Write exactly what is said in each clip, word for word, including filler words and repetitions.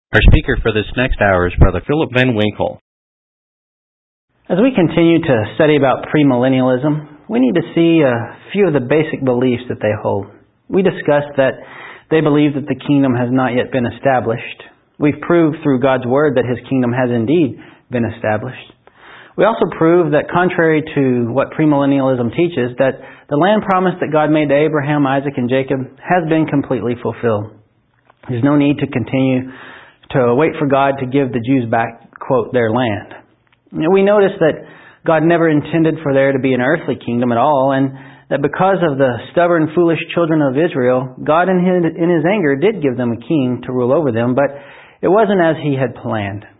Our speaker for this next hour is Brother Philip Van Winkle. As we continue to study about premillennialism, we need to see a few of the basic beliefs that they hold. We discussed that they believe that the kingdom has not yet been established. We've proved through God's Word that His kingdom has indeed been established. We also proved that contrary to what premillennialism teaches, that the land promise that God made to Abraham, Isaac, and Jacob has been completely fulfilled. There's no need to continue to wait for God to give the Jews back, quote, their land. We noticed that God never intended for there to be an earthly kingdom at all, and that because of the stubborn, foolish children of Israel, God in His, in His anger did give them a king to rule over them, but it wasn't as He had planned.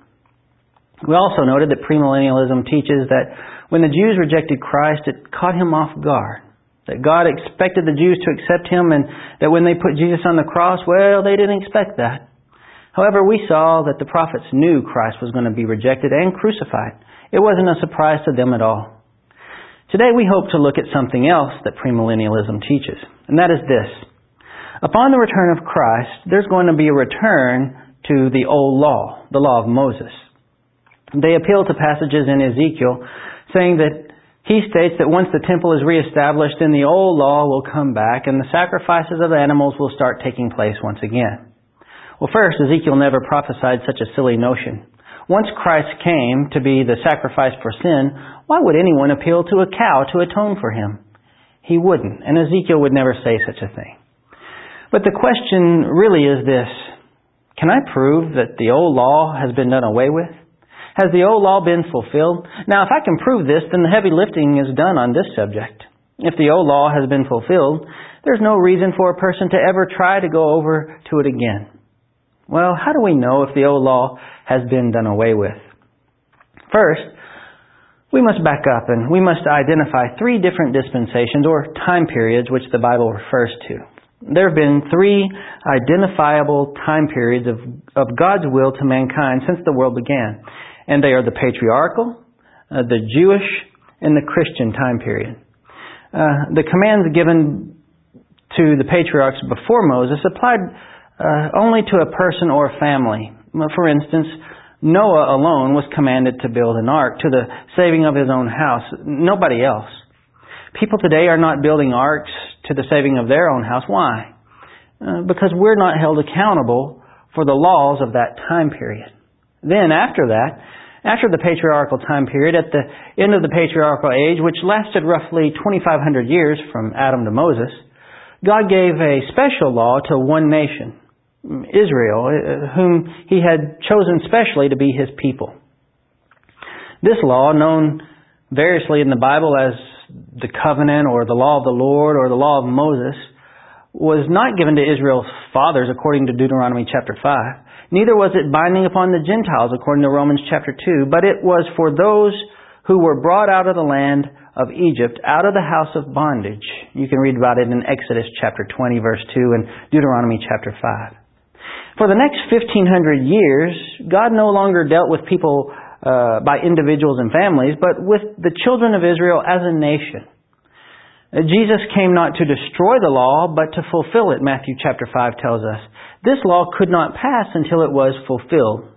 We also noted that premillennialism teaches that when the Jews rejected Christ, it caught Him off guard. That God expected the Jews to accept Him, and that when they put Jesus on the cross, well, they didn't expect that. However, we saw that the prophets knew Christ was going to be rejected and crucified. It wasn't a surprise to them at all. Today we hope to look at something else that premillennialism teaches, and that is this. Upon the return of Christ, there's going to be a return to the old law, the law of Moses. They appeal to passages in Ezekiel saying that he states that once the temple is reestablished, then the old law will come back and the sacrifices of animals will start taking place once again. Well, first, Ezekiel never prophesied such a silly notion. Once Christ came to be the sacrifice for sin, why would anyone appeal to a cow to atone for him? He wouldn't, and Ezekiel would never say such a thing. But the question really is this. Can I prove that the old law has been done away with? Has the old law been fulfilled? Now, if I can prove this, then the heavy lifting is done on this subject. If the old law has been fulfilled, there's no reason for a person to ever try to go over to it again. Well, how do we know if the old law has been done away with? First, we must back up and we must identify three different dispensations or time periods which the Bible refers to. There have been three identifiable time periods of, of God's will to mankind since the world began. And they are the patriarchal, uh, the Jewish, and the Christian time period. Uh, the commands given to the patriarchs before Moses applied Uh, only to a person or a family. For instance, Noah alone was commanded to build an ark to the saving of his own house. Nobody else. People today are not building arks to the saving of their own house. Why? Uh, because we're not held accountable for the laws of that time period. Then after that, after the patriarchal time period, at the end of the patriarchal age, which lasted roughly twenty-five hundred years from Adam to Moses, God gave a special law to one nation, Israel, whom He had chosen specially to be His people. This law, known variously in the Bible as the covenant or the law of the Lord or the law of Moses, was not given to Israel's fathers according to Deuteronomy chapter five. Neither was it binding upon the Gentiles according to Romans chapter two, but it was for those who were brought out of the land of Egypt, out of the house of bondage. You can read about it in Exodus chapter twenty, verse two, and Deuteronomy chapter five. For the next fifteen hundred years, God no longer dealt with people uh, by individuals and families, but with the children of Israel as a nation. Uh, Jesus came not to destroy the law, but to fulfill it, Matthew chapter five tells us. This law could not pass until it was fulfilled.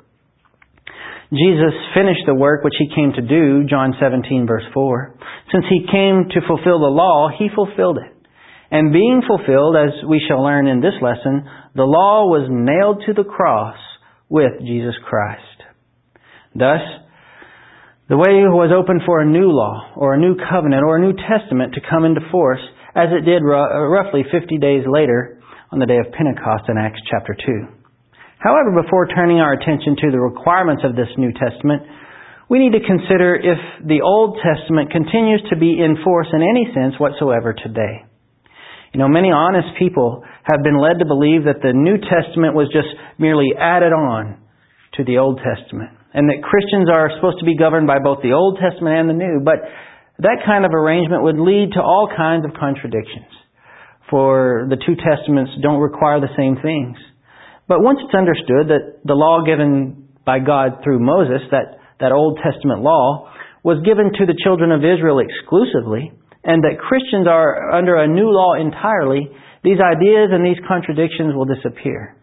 Jesus finished the work which He came to do, John seventeen, verse four. Since He came to fulfill the law, He fulfilled it. And being fulfilled, as we shall learn in this lesson, the law was nailed to the cross with Jesus Christ. Thus, the way was open for a new law, or a new covenant, or a new testament to come into force, as it did roughly fifty days later on the day of Pentecost in Acts chapter two. However, before turning our attention to the requirements of this New Testament, we need to consider if the Old Testament continues to be in force in any sense whatsoever today. You know, many honest people have been led to believe that the New Testament was just merely added on to the Old Testament, and that Christians are supposed to be governed by both the Old Testament and the New, but that kind of arrangement would lead to all kinds of contradictions, for the two Testaments don't require the same things. But once it's understood that the law given by God through Moses, that, that Old Testament law, was given to the children of Israel exclusively, and that Christians are under a new law entirely, these ideas and these contradictions will disappear.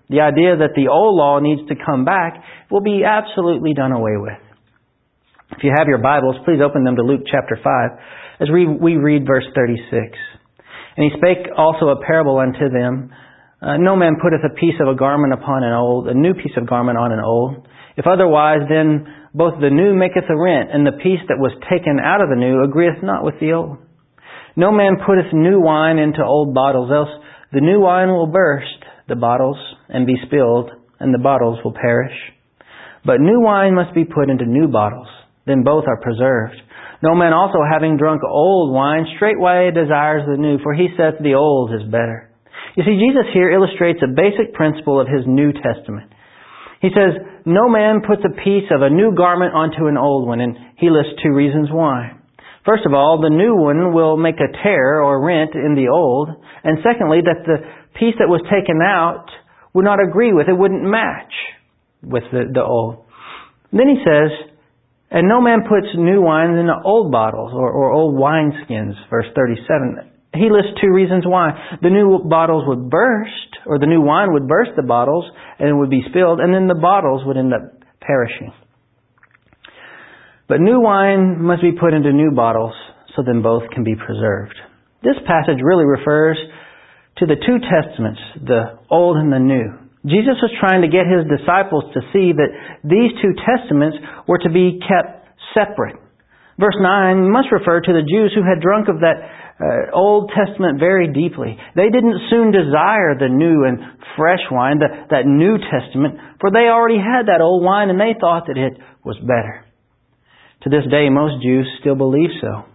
The idea that the old law needs to come back will be absolutely done away with. If you have your Bibles, please open them to Luke chapter five as we, we read verse thirty-six. And he spake also a parable unto them. Uh, no man putteth a piece of a garment upon an old, a new piece of garment on an old. If otherwise, then both the new maketh a rent, and the piece that was taken out of the new agreeth not with the old. No man putteth new wine into old bottles, else the new wine will burst the bottles and be spilled, and the bottles will perish. But new wine must be put into new bottles, then both are preserved. No man also having drunk old wine straightway desires the new, for he saith the old is better. You see, Jesus here illustrates a basic principle of His New Testament. He says, no man puts a piece of a new garment onto an old one, and He lists two reasons why. First of all, the new one will make a tear or rent in the old, and secondly, that the piece that was taken out would not agree with, it wouldn't match with the, the old. Then He says, and no man puts new wine into old bottles or, or old wineskins, verse thirty-seven. He lists two reasons why. The new bottles would burst, or the new wine would burst the bottles, and it would be spilled, and then the bottles would end up perishing. But new wine must be put into new bottles, so then both can be preserved. This passage really refers to the two testaments, the Old and the New. Jesus was trying to get His disciples to see that these two testaments were to be kept separate. Verse nine must refer to the Jews who had drunk of that uh, Old Testament very deeply. They didn't soon desire the new and fresh wine, the, that New Testament, for they already had that old wine and they thought that it was better. To this day, most Jews still believe so.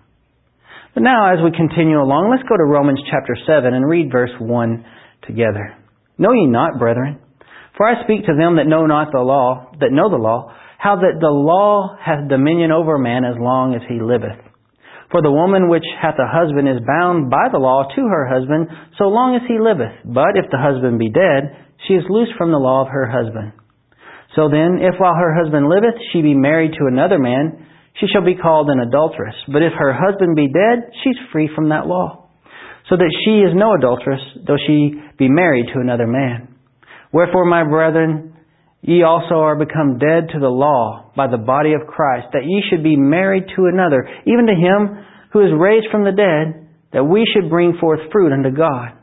But now, as we continue along, let's go to Romans chapter seven and read verse one together. Know ye not, brethren, for I speak to them that know not the law, that know the law, how that the law hath dominion over man as long as he liveth. For the woman which hath a husband is bound by the law to her husband so long as he liveth. But if the husband be dead, she is loosed from the law of her husband. So then, if while her husband liveth she be married to another man, she shall be called an adulteress. But if her husband be dead, she is free from that law. So that she is no adulteress, though she be married to another man. Wherefore, my brethren, ye also are become dead to the law by the body of Christ, that ye should be married to another, even to Him who is raised from the dead, that we should bring forth fruit unto God.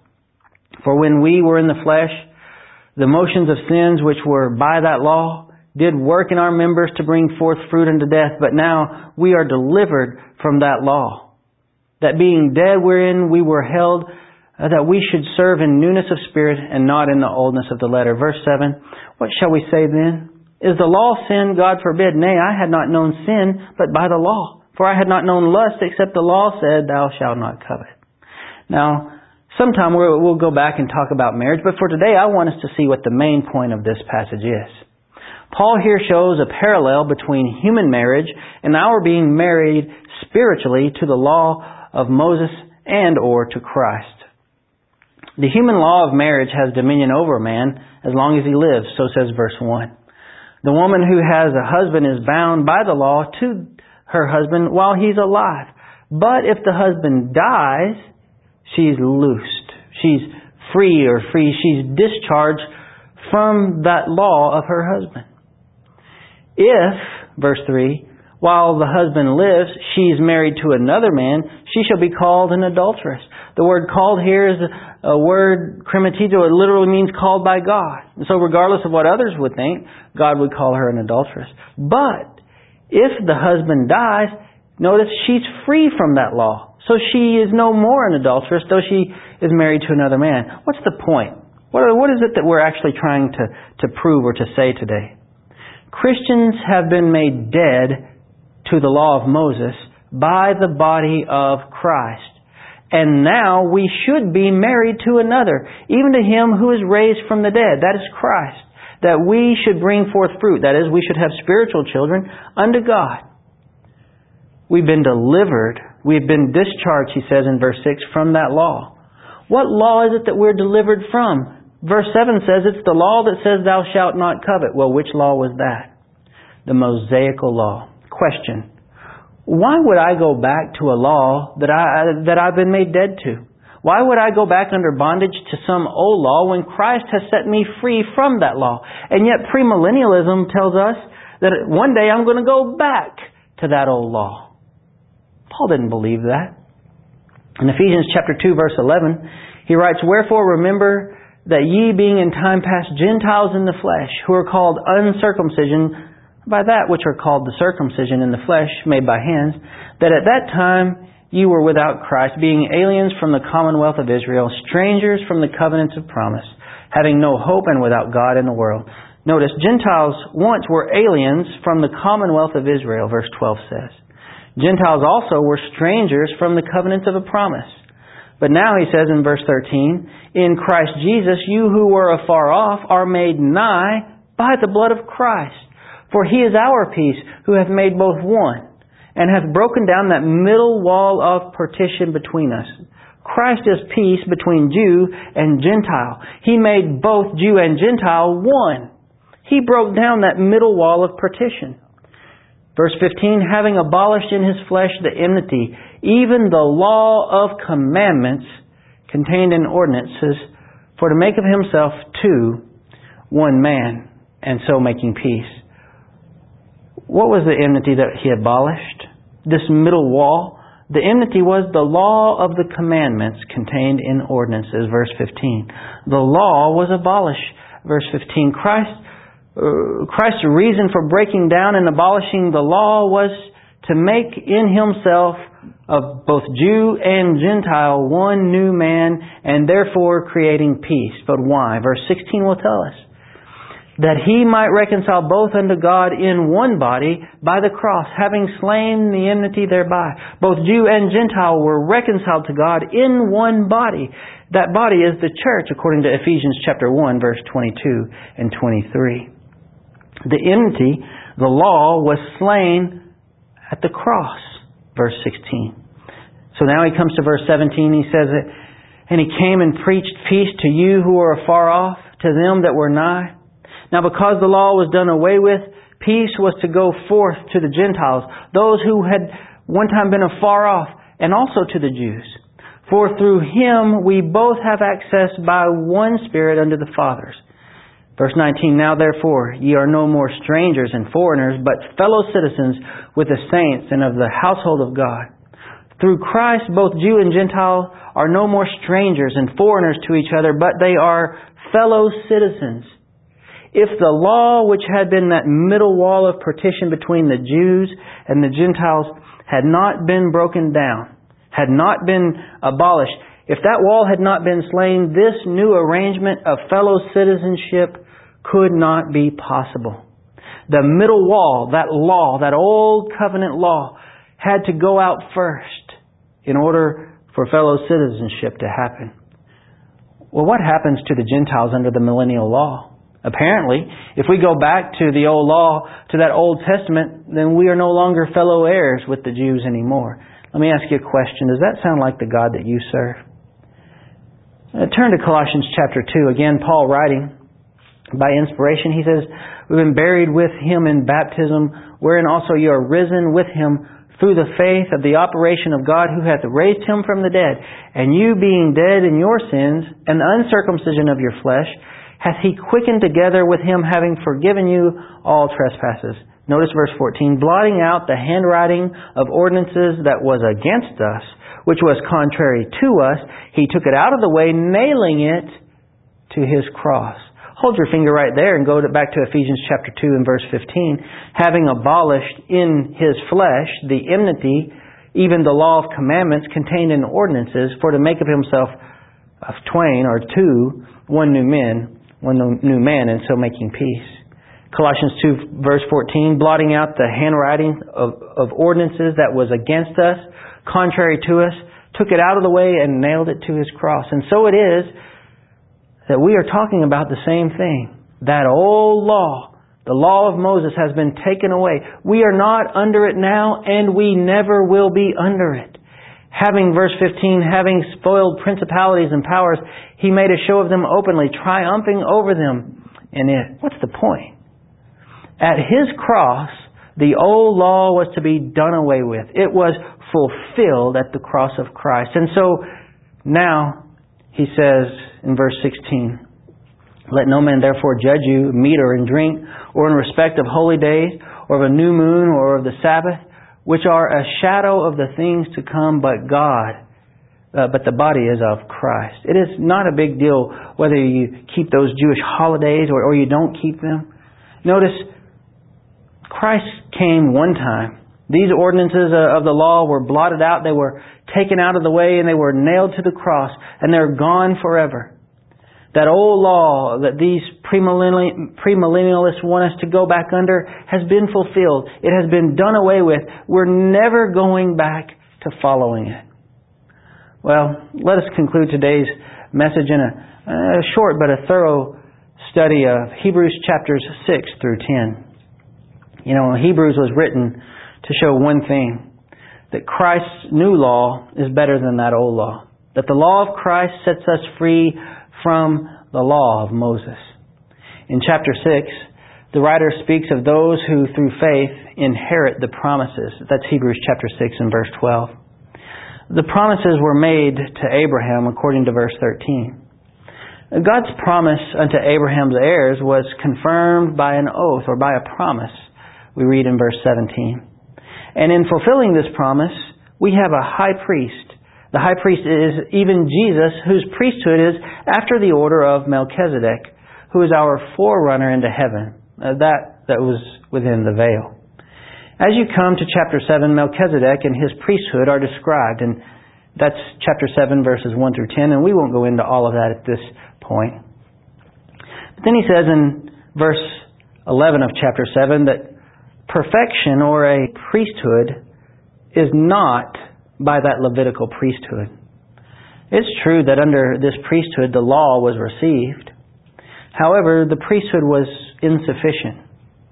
For when we were in the flesh, the motions of sins which were by that law did work in our members to bring forth fruit unto death, but now we are delivered from that law. That being dead wherein we were held, uh, that we should serve in newness of spirit and not in the oldness of the letter. Verse seven, what shall we say then? Is the law sin? God forbid. Nay, I had not known sin, but by the law. For I had not known lust, except the law said, thou shalt not covet. Now, sometime we'll, we'll go back and talk about marriage, but for today I want us to see what the main point of this passage is. Paul here shows a parallel between human marriage and our being married spiritually to the law of Moses and or to Christ. The human law of marriage has dominion over a man as long as he lives, so says verse one. The woman who has a husband is bound by the law to her husband while he's alive. But if the husband dies, she's loosed. She's free or free. She's discharged from that law of her husband. If, verse three, while the husband lives, she is married to another man, she shall be called an adulteress. The word called here is a word, krimatizo. It literally means called by God. And so regardless of what others would think, God would call her an adulteress. But if the husband dies, notice she's free from that law. So she is no more an adulteress, though she is married to another man. What's the point? What, what is it that we're actually trying to, to prove or to say today? Christians have been made dead to the law of Moses by the body of Christ. And now we should be married to another, even to Him who is raised from the dead. That is Christ. That we should bring forth fruit. That is, we should have spiritual children unto God. We've been delivered. We've been discharged, he says in verse six, from that law. What law is it that we're delivered from? Verse seven says it's the law that says thou shalt not covet. Well, which law was that? The Mosaical law. Question. Why would I go back to a law that, I, that I've been made dead to? Why would I go back under bondage to some old law when Christ has set me free from that law? And yet premillennialism tells us that one day I'm going to go back to that old law. Paul didn't believe that. In Ephesians chapter two, verse eleven, he writes, "Wherefore remember that ye being in time past Gentiles in the flesh, who are called uncircumcision by that which are called the circumcision in the flesh made by hands, that at that time you were without Christ, being aliens from the commonwealth of Israel, strangers from the covenants of promise, having no hope and without God in the world." Notice, Gentiles once were aliens from the commonwealth of Israel, verse twelve says. Gentiles also were strangers from the covenants of a promise. But now he says in verse thirteen, "In Christ Jesus, you who were afar off are made nigh by the blood of Christ. For He is our peace, who hath made both one, and hath broken down that middle wall of partition between us." Christ is peace between Jew and Gentile. He made both Jew and Gentile one. He broke down that middle wall of partition. Verse fifteen, "Having abolished in His flesh the enmity, even the law of commandments contained in ordinances, for to make of Himself two, one man, and so making peace." What was the enmity that He abolished? This middle wall. The enmity was the law of the commandments contained in ordinances, verse fifteen. The law was abolished, verse fifteen. Christ, uh, Christ's reason for breaking down and abolishing the law was to make in Himself of both Jew and Gentile one new man, and therefore creating peace. But why? Verse sixteen will tell us. "That He might reconcile both unto God in one body by the cross, having slain the enmity thereby." Both Jew and Gentile were reconciled to God in one body. That body is the church, according to Ephesians chapter one, verse twenty-two and twenty-three. The enmity, the law, was slain at the cross, verse sixteen. So now he comes to verse seventeen. He says, "And He came and preached peace to you who are afar off, to them that were nigh. Now because the law was done away with, peace was to go forth to the Gentiles, those who had one time been afar off, and also to the Jews. For through Him we both have access by one Spirit unto the fathers." Verse nineteen, "Now therefore ye are no more strangers and foreigners, but fellow citizens with the saints and of the household of God. Through Christ both Jew and Gentile are no more strangers and foreigners to each other, but they are fellow citizens." If the law, which had been that middle wall of partition between the Jews and the Gentiles, had not been broken down, had not been abolished, if that wall had not been slain, this new arrangement of fellow citizenship could not be possible. The middle wall, that law, that old covenant law, had to go out first in order for fellow citizenship to happen. Well, what happens to the Gentiles under the millennial law? Apparently, if we go back to the old law, to that Old Testament, then we are no longer fellow heirs with the Jews anymore. Let me ask you a question. Does that sound like the God that you serve? Uh, turn to Colossians chapter two. Again, Paul writing by inspiration. He says, "We've been buried with Him in baptism, wherein also you are risen with Him through the faith of the operation of God, who hath raised Him from the dead. And you being dead in your sins, and the uncircumcision of your flesh, hath He quickened together with Him, having forgiven you all trespasses." Notice verse fourteen, "Blotting out the handwriting of ordinances that was against us, which was contrary to us, He took it out of the way, nailing it to His cross." Hold your finger right there and go to, back to Ephesians chapter two and verse fifteen. "Having abolished in His flesh the enmity, even the law of commandments contained in ordinances, for to make of Himself of twain," or two, "one new man, one new man, and so making peace." Colossians two verse fourteen, "Blotting out the handwriting of, of ordinances that was against us, contrary to us, took it out of the way and nailed it to His cross." And so it is that we are talking about the same thing. That old law, the law of Moses, has been taken away. We are not under it now, and we never will be under it. Having, verse fifteen, "having spoiled principalities and powers, He made a show of them openly, triumphing over them in it." What's the point? At His cross, the old law was to be done away with. It was fulfilled at the cross of Christ. And so, Now, he says in verse sixteen, let no man therefore judge you of meat or in drink, or in respect of holy days, or of a new moon, or of the Sabbath, which are a shadow of the things to come, but God, uh, but the body is of Christ. It is not a big deal whether you keep those Jewish holidays or, or you don't keep them. Notice, Christ came one time. These ordinances of the law were blotted out. They were taken out of the way and they were nailed to the cross, and they're gone forever. That old law that these premillennialists want us to go back under has been fulfilled. It has been done away with. We're never going back to following it. Well, let us conclude today's message in a, a short but a thorough study of Hebrews chapters six through ten. You know, Hebrews was written to show one thing, that Christ's new law is better than that old law. That the law of Christ sets us free from the law of Moses. In chapter six, the writer speaks of those who through faith inherit the promises. That's Hebrews chapter six and verse twelve. The promises were made to Abraham according to verse thirteen. God's promise unto Abraham's heirs was confirmed by an oath or by a promise, we read in verse seventeen. And in fulfilling this promise, we have a high priest. The high priest is even Jesus, whose priesthood is after the order of Melchizedek, who is our forerunner into heaven. Uh, that, that was within the veil. As you come to chapter seven, Melchizedek and his priesthood are described. And that's chapter seven, verses one through ten. And we won't go into all of that at this point. But then he says in verse eleven of chapter seven that perfection or a priesthood is not by that Levitical priesthood. It's true that under this priesthood the law was received. However, the priesthood was insufficient.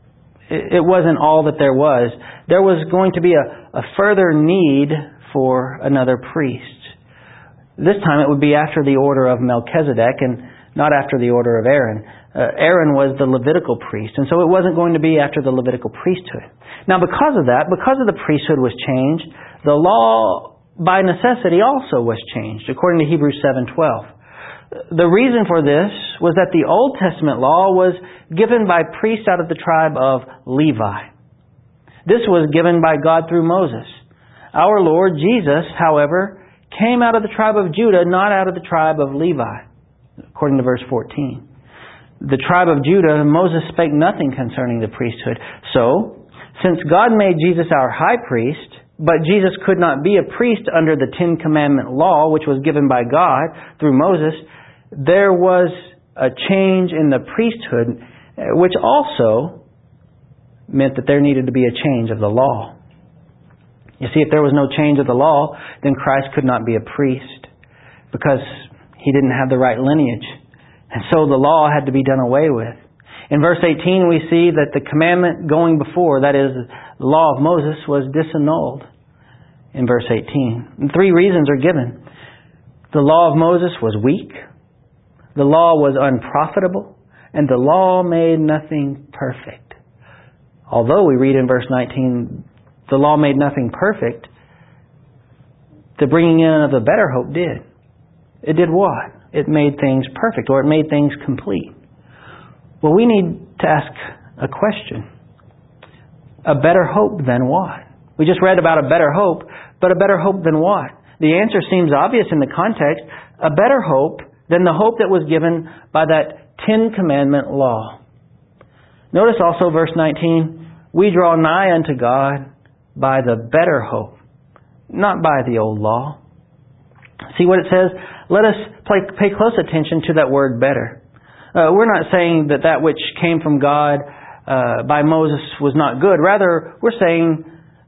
It wasn't all that there was. There was going to be a, a further need for another priest. This time it would be after the order of Melchizedek and not after the order of Aaron. Uh, Aaron was the Levitical priest, and so it wasn't going to be after the Levitical priesthood. Now because of that, because of the priesthood was changed, the law by necessity also was changed, according to Hebrews seven twelve. The reason for this was that the Old Testament law was given by priests out of the tribe of Levi. This was given by God through Moses. Our Lord Jesus, however, came out of the tribe of Judah, not out of the tribe of Levi, according to verse fourteen. The tribe of Judah, Moses spake nothing concerning the priesthood. So, since God made Jesus our high priest, but Jesus could not be a priest under the Ten Commandment law, which was given by God through Moses, there was a change in the priesthood, which also meant that there needed to be a change of the law. You see, if there was no change of the law, then Christ could not be a priest because He didn't have the right lineage. And so the law had to be done away with. In verse eighteen, we see that the commandment going before, that is, the law of Moses, was disannulled. In verse eighteen. And three reasons are given. The law of Moses was weak. The law was unprofitable. And the law made nothing perfect. Although we read in verse nineteen, the law made nothing perfect, the bringing in of the better hope did. It did what? It made things perfect, or it made things complete. Well, we need to ask a question. A better hope than what? We just read about a better hope, but a better hope than what? The answer seems obvious in the context. A better hope than the hope that was given by that Ten Commandment law. Notice also verse nineteen, we draw nigh unto God by the better hope, not by the old law. See what it says? Let us pay, pay close attention to that word better. Uh, we're not saying that that which came from God uh, by Moses was not good. Rather, we're saying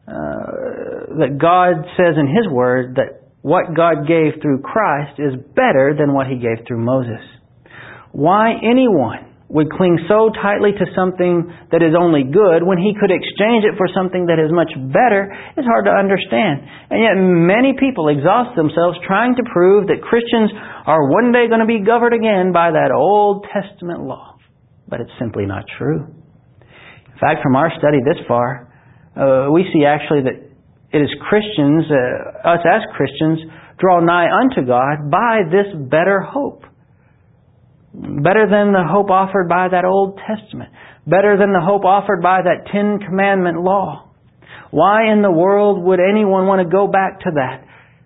uh, that God says in His Word that what God gave through Christ is better than what He gave through Moses. Why anyone would cling so tightly to something that is only good when he could exchange it for something that is much better is hard to understand. And yet many people exhaust themselves trying to prove that Christians are one day going to be governed again by that Old Testament law. But it's simply not true. In fact, from our study this far, uh, we see actually that it is Christians, uh, us as Christians, draw nigh unto God by this better hope. Better than the hope offered by that Old Testament. Better than the hope offered by that Ten Commandment law. Why in the world would anyone want to go back to that?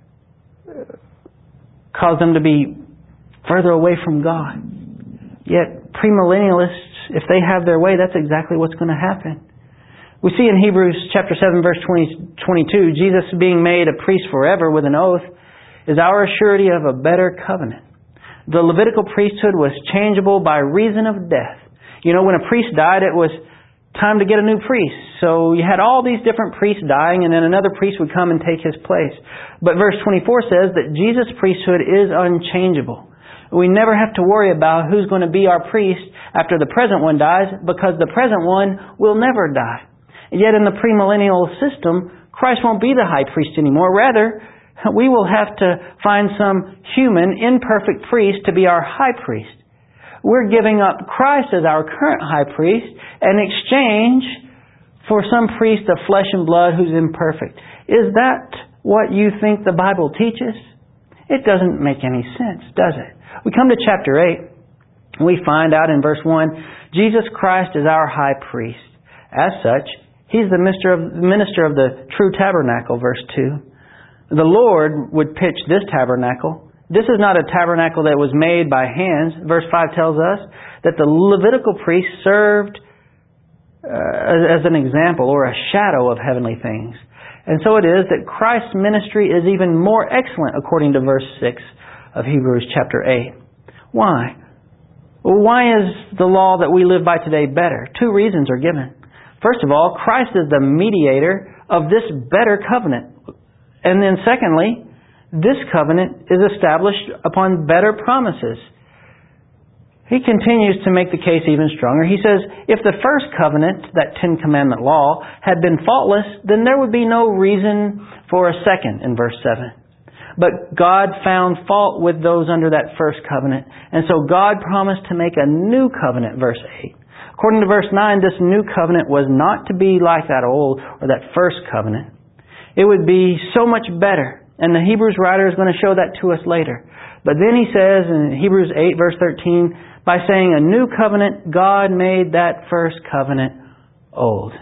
Cause them to be further away from God. Yet premillennialists, if they have their way, that's exactly what's going to happen. We see in Hebrews chapter seven, verse twenty, twenty-two, Jesus being made a priest forever with an oath is our surety of a better covenant. The Levitical priesthood was changeable by reason of death. You know, when a priest died, it was time to get a new priest. So you had all these different priests dying, and then another priest would come and take his place. But verse twenty-four says that Jesus' priesthood is unchangeable. We never have to worry about who's going to be our priest after the present one dies, because the present one will never die. Yet in the premillennial system, Christ won't be the high priest anymore. Rather, we will have to find some human, imperfect priest to be our high priest. We're giving up Christ as our current high priest in exchange for some priest of flesh and blood who's imperfect. Is that what you think the Bible teaches? It doesn't make any sense, does it? We come to chapter eight, and we find out in verse one, Jesus Christ is our high priest. As such, He's the minister of, minister of the true tabernacle, verse two. The Lord would pitch this tabernacle. This is not a tabernacle that was made by hands. Verse five tells us that the Levitical priest served uh, as an example or a shadow of heavenly things. And so it is that Christ's ministry is even more excellent according to verse six of Hebrews chapter eight. Why? Well, why is the law that we live by today better? Two reasons are given. First of all, Christ is the mediator of this better covenant. And then secondly, this covenant is established upon better promises. He continues to make the case even stronger. He says, if the first covenant, that Ten Commandment law, had been faultless, then there would be no reason for a second in verse seven. But God found fault with those under that first covenant. And so God promised to make a new covenant, verse eight. According to verse nine, this new covenant was not to be like that old or that first covenant. It would be so much better. And the Hebrews writer is going to show that to us later. But then he says in Hebrews eight, verse thirteen, by saying a new covenant, God made that first covenant old.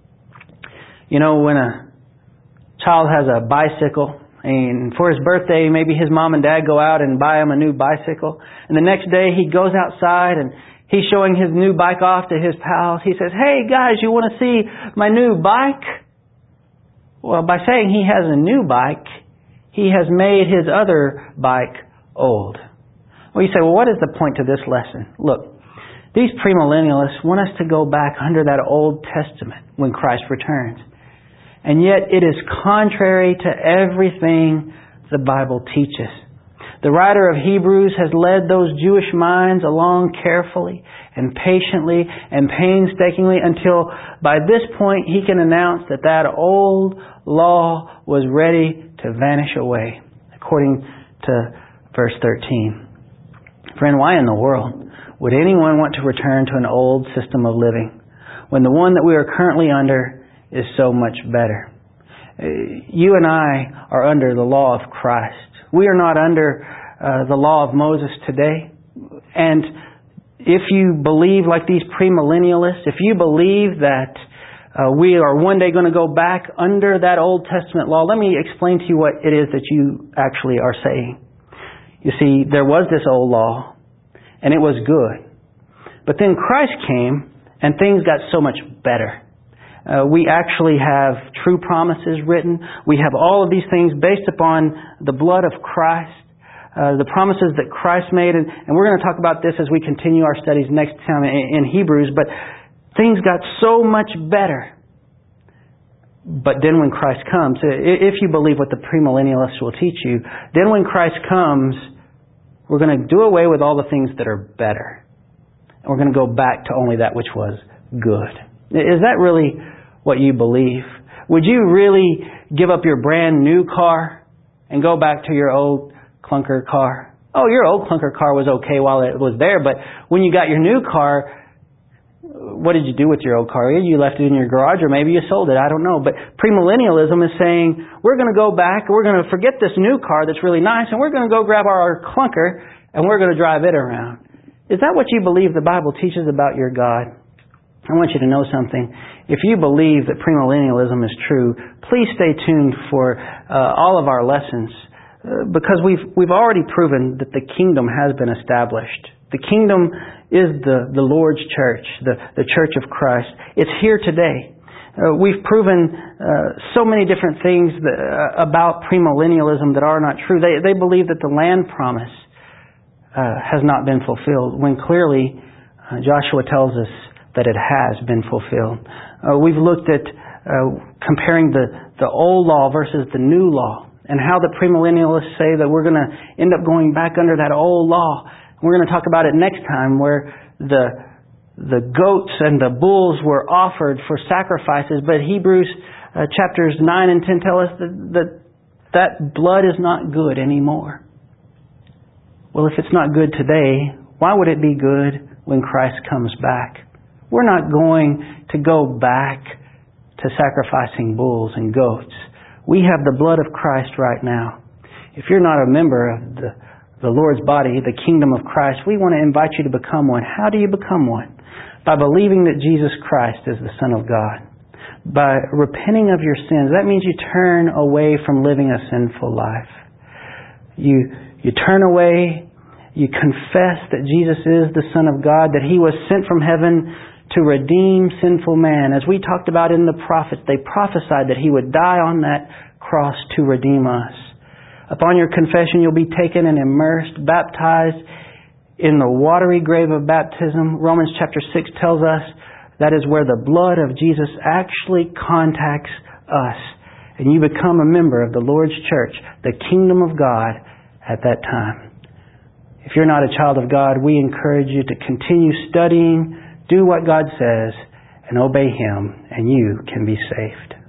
You know, when a child has a bicycle, and for his birthday, maybe his mom and dad go out and buy him a new bicycle. And the next day he goes outside and he's showing his new bike off to his pals. He says, hey guys, you want to see my new bike? Well, by saying he has a new bike, he has made his other bike old. Well, you say, well, what is the point to this lesson? Look, these premillennialists want us to go back under that Old Testament when Christ returns. And yet it is contrary to everything the Bible teaches. The writer of Hebrews has led those Jewish minds along carefully and patiently and painstakingly until by this point he can announce that that old law was ready to vanish away, according to verse thirteen. Friend, why in the world would anyone want to return to an old system of living when the one that we are currently under is so much better? You and I are under the law of Christ. We are not under uh, the law of Moses today. And if you believe like these premillennialists, if you believe that uh, we are one day going to go back under that Old Testament law, let me explain to you what it is that you actually are saying. You see, there was this old law, and it was good. But then Christ came, and things got so much better. Uh, we actually have true promises written. We have all of these things based upon the blood of Christ, uh, the promises that Christ made. And, and we're going to talk about this as we continue our studies next time in, in Hebrews. But things got so much better. But then when Christ comes, if you believe what the premillennialists will teach you, then when Christ comes, we're going to do away with all the things that are better. And we're going to go back to only that which was good. Is that really what you believe? Would you really give up your brand new car and go back to your old clunker car? Oh, your old clunker car was okay while it was there, but when you got your new car, what did you do with your old car? You left it in your garage, or maybe you sold it. I don't know. But premillennialism is saying, we're going to go back, we're going to forget this new car that's really nice, and we're going to go grab our clunker, and we're going to drive it around. Is that what you believe the Bible teaches about your God? I want you to know something. If you believe that premillennialism is true, please stay tuned for uh, all of our lessons, uh, because we've we've already proven that the kingdom has been established. The kingdom is the, the Lord's church, the, the church of Christ. It's here today. Uh, we've proven uh, so many different things that, uh, about premillennialism that are not true. They, they believe that the land promise uh, has not been fulfilled, when clearly uh, Joshua tells us that it has been fulfilled. Uh, we've looked at uh, comparing the, the old law versus the new law, and how the premillennialists say that we're going to end up going back under that old law. We're going to talk about it next time, where the the goats and the bulls were offered for sacrifices, but Hebrews uh, chapters nine and ten tell us that, that that blood is not good anymore. Well, if it's not good today, why would it be good when Christ comes back? We're not going to go back to sacrificing bulls and goats. We have the blood of Christ right now. If you're not a member of the the Lord's body, the kingdom of Christ, we want to invite you to become one. How do you become one? By believing that Jesus Christ is the Son of God. By repenting of your sins. That means you turn away from living a sinful life. You, you turn away, you confess that Jesus is the Son of God, that He was sent from heaven to redeem sinful man. As we talked about in the prophets, they prophesied that He would die on that cross to redeem us. Upon your confession, you'll be taken and immersed, baptized in the watery grave of baptism. Romans chapter six tells us that is where the blood of Jesus actually contacts us. And you become a member of the Lord's church, the kingdom of God, at that time. If you're not a child of God, we encourage you to continue studying, do what God says, and obey Him, and you can be saved.